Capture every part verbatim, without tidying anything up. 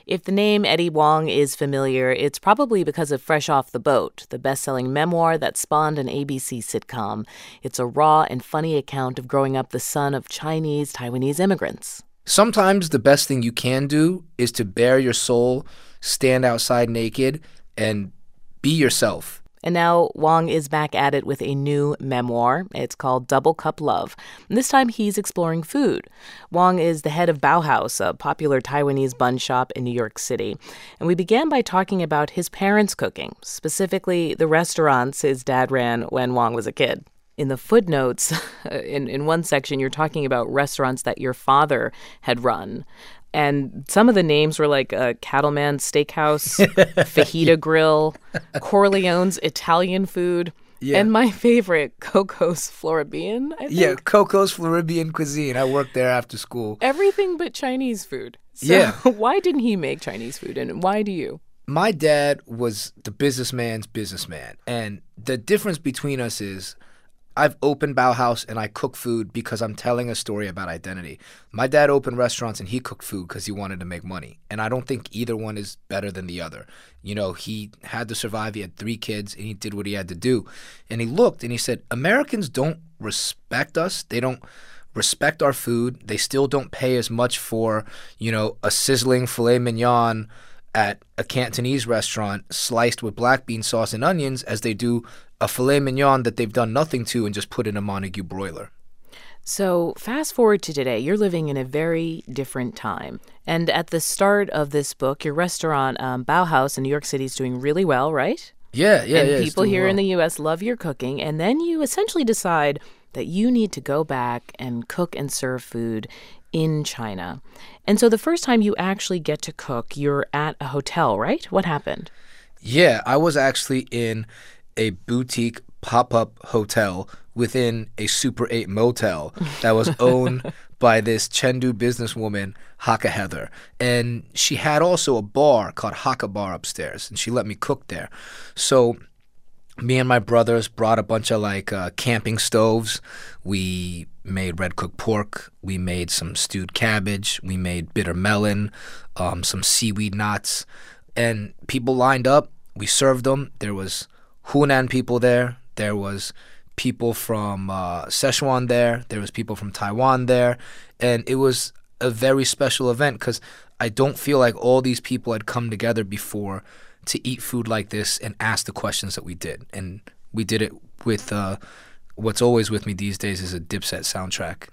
If the name Eddie Huang is familiar, it's probably because of Fresh Off the Boat, the best-selling memoir that spawned an A B C sitcom. It's a raw and funny account of growing up the son of Chinese Taiwanese immigrants. Sometimes the best thing you can do is to bare your soul, stand outside naked, and be yourself. And now Huang is back at it with a new memoir. It's called Double Cup Love. And this time he's exploring food. Huang is the head of Bauhaus, a popular Taiwanese bun shop in New York City. And we began by talking about his parents' cooking, specifically the restaurants his dad ran when Huang was a kid. In the footnotes, in, in one section, you're talking about restaurants that your father had run. And some of the names were like uh, Cattleman Steakhouse, Fajita Grill, Corleone's Italian Food, yeah. and my favorite, Coco's Floridian, I think. Yeah, Coco's Floridian cuisine. I worked there after school. Everything but Chinese food. So yeah. Why didn't he make Chinese food, and why do you? My dad was the businessman's businessman. And the difference between us is I've opened Bauhaus and I cook food because I'm telling a story about identity. My dad opened restaurants and he cooked food because he wanted to make money. And I don't think either one is better than the other. You know, he had to survive. He had three kids and he did what he had to do. And he looked and he said, Americans don't respect us. They don't respect our food. They still don't pay as much for, you know, a sizzling filet mignon at a Cantonese restaurant sliced with black bean sauce and onions as they do a filet mignon that they've done nothing to and just put in a Montague broiler. So fast forward to today, you're living in a very different time. And at the start of this book, your restaurant, um, Bauhaus in New York City, is doing really well, right? Yeah, yeah, and yeah. And people here well. in the U S love your cooking. And then you essentially decide that you need to go back and cook and serve food in China. And so the first time you actually get to cook, you're at a hotel, right? What happened? Yeah, I was actually in a boutique pop-up hotel within a Super eight motel that was owned by this Chengdu businesswoman, Hakka Heather. And she had also a bar called Hakka Bar upstairs, and she let me cook there. So me and my brothers brought a bunch of like uh, camping stoves. We made red cooked pork. We made some stewed cabbage. We made bitter melon, um, some seaweed knots. And people lined up. We served them. There was Hunan people there. There was people from uh, Sichuan there. There was people from Taiwan there. And it was a very special event because I don't feel like all these people had come together before to eat food like this and ask the questions that we did. And we did it with uh, what's always with me these days is a Dipset soundtrack.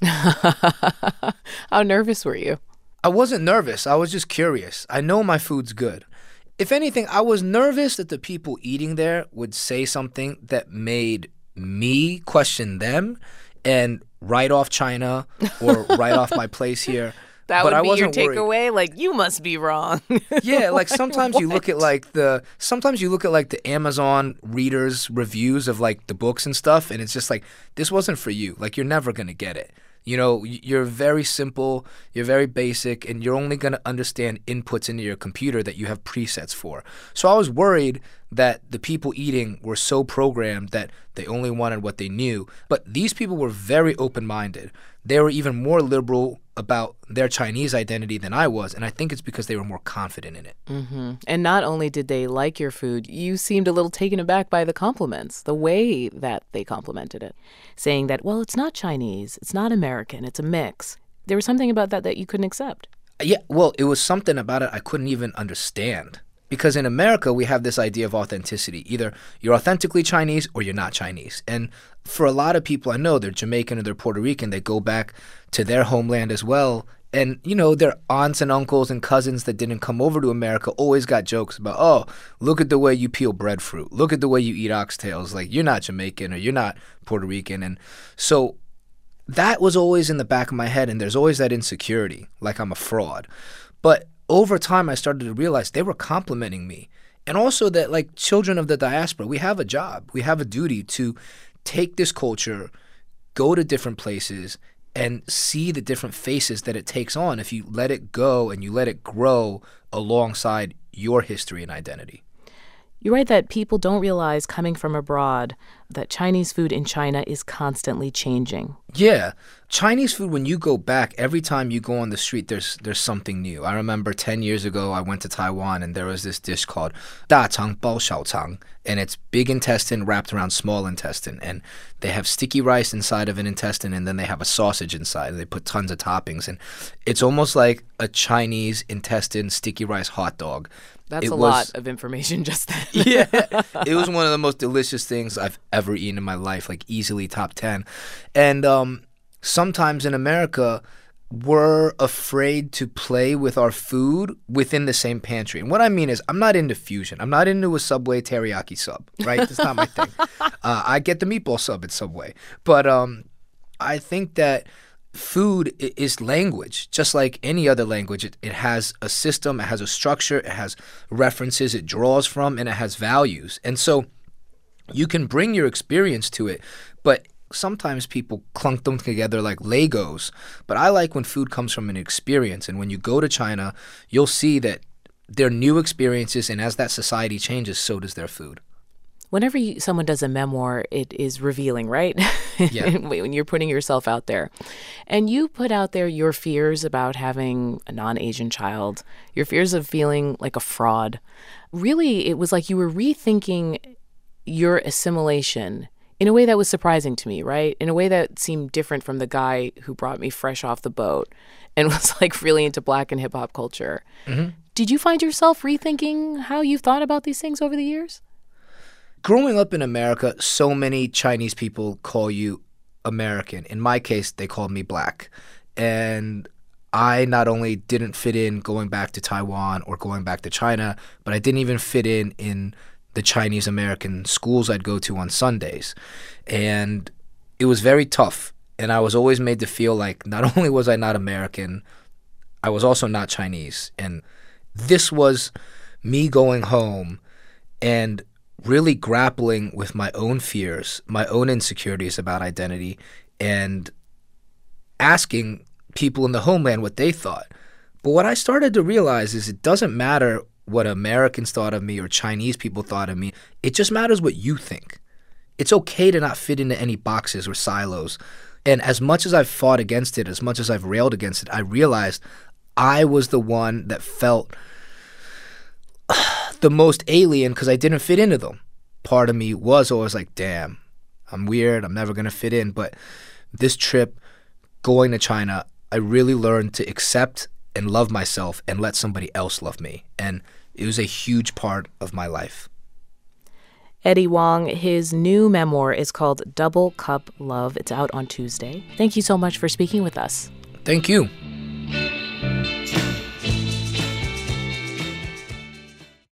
How nervous were you? I wasn't nervous. I was just curious. I know my food's good. If anything, I was nervous that the people eating there would say something that made me question them and write off China or write off my place here. That but would I be wasn't your worried. takeaway? Like, you must be wrong. Yeah, like Like, sometimes you look at what? like the sometimes you look at like the Amazon readers' reviews of like the books and stuff, and it's just like, this wasn't for you. Like, you're never gonna get it. You know, y- you're very simple, you're very basic, and you're only gonna understand inputs into your computer that you have presets for. So I was worried that the people eating were so programmed that they only wanted what they knew. But these people were very open-minded. They were even more liberal about their Chinese identity than I was, and I think it's because they were more confident in it. Mm-hmm. And not only did they like your food, you seemed a little taken aback by the compliments, the way that they complimented it, saying that, well, it's not Chinese, it's not American, it's a mix. There was something about that that you couldn't accept. Yeah, well, it was something about it I couldn't even understand. Because in America, we have this idea of authenticity. Either you're authentically Chinese or you're not Chinese. And for a lot of people I know, they're Jamaican or they're Puerto Rican. They go back to their homeland as well. And, you know, their aunts and uncles and cousins that didn't come over to America always got jokes about, oh, look at the way you peel breadfruit. Look at the way you eat oxtails. Like, you're not Jamaican or you're not Puerto Rican. And so that was always in the back of my head. And there's always that insecurity, like I'm a fraud. But over time, I started to realize they were complimenting me. And also that, like, children of the diaspora, we have a job. We have a duty to take this culture, go to different places, and see the different faces that it takes on if you let it go and you let it grow alongside your history and identity. You write that people don't realize coming from abroad that Chinese food in China is constantly changing. Yeah. Chinese food, when you go back, every time you go on the street, there's there's something new. I remember ten years ago, I went to Taiwan, and there was this dish called Da Chang Bao Xiao Chang, and it's big intestine wrapped around small intestine. And they have sticky rice inside of an intestine, and then they have a sausage inside, and they put tons of toppings. And it's almost like a Chinese intestine sticky rice hot dog. That's it a was, lot of information just then. Yeah. It was one of the most delicious things I've ever eaten in my life, like easily top ten. And um, sometimes in America, we're afraid to play with our food within the same pantry. And what I mean is, I'm not into fusion. I'm not into a Subway teriyaki sub, right? That's not my thing. Uh, I get the meatball sub at Subway. But um, I think that food is language, just like any other language. It, it has a system, it has a structure, it has references it draws from, and it has values. And so you can bring your experience to it, but sometimes people clunk them together like Legos. But I like when food comes from an experience. And when you go to China, you'll see that they're new experiences, and as that society changes, so does their food. Whenever you, someone does a memoir, it is revealing, right? Yeah. When you're putting yourself out there. And you put out there your fears about having a non-Asian child, your fears of feeling like a fraud. Really, it was like you were rethinking your assimilation in a way that was surprising to me, right? In a way that seemed different from the guy who brought me fresh off the boat and was like really into Black and hip hop culture. Mm-hmm. Did you find yourself rethinking how you've thought about these things over the years? Growing up in America, so many Chinese people call you American. In my case, they called me Black. And I not only didn't fit in going back to Taiwan or going back to China, but I didn't even fit in in the Chinese American schools I'd go to on Sundays. And it was very tough. And I was always made to feel like not only was I not American, I was also not Chinese. And this was me going home and really grappling with my own fears, my own insecurities about identity, and asking people in the homeland what they thought. But what I started to realize is it doesn't matter what Americans thought of me or Chinese people thought of me. It just matters what you think. It's okay to not fit into any boxes or silos. And as much as I've fought against it, as much as I've railed against it, I realized I was the one that felt the most alien because I didn't fit into them. Part of me was always like, damn, I'm weird, I'm never going to fit in. But this trip, going to China, I really learned to accept and love myself and let somebody else love me. And it was a huge part of my life. Eddie Huang, his new memoir is called Double Cup Love. It's out on Tuesday. Thank you so much for speaking with us. Thank you.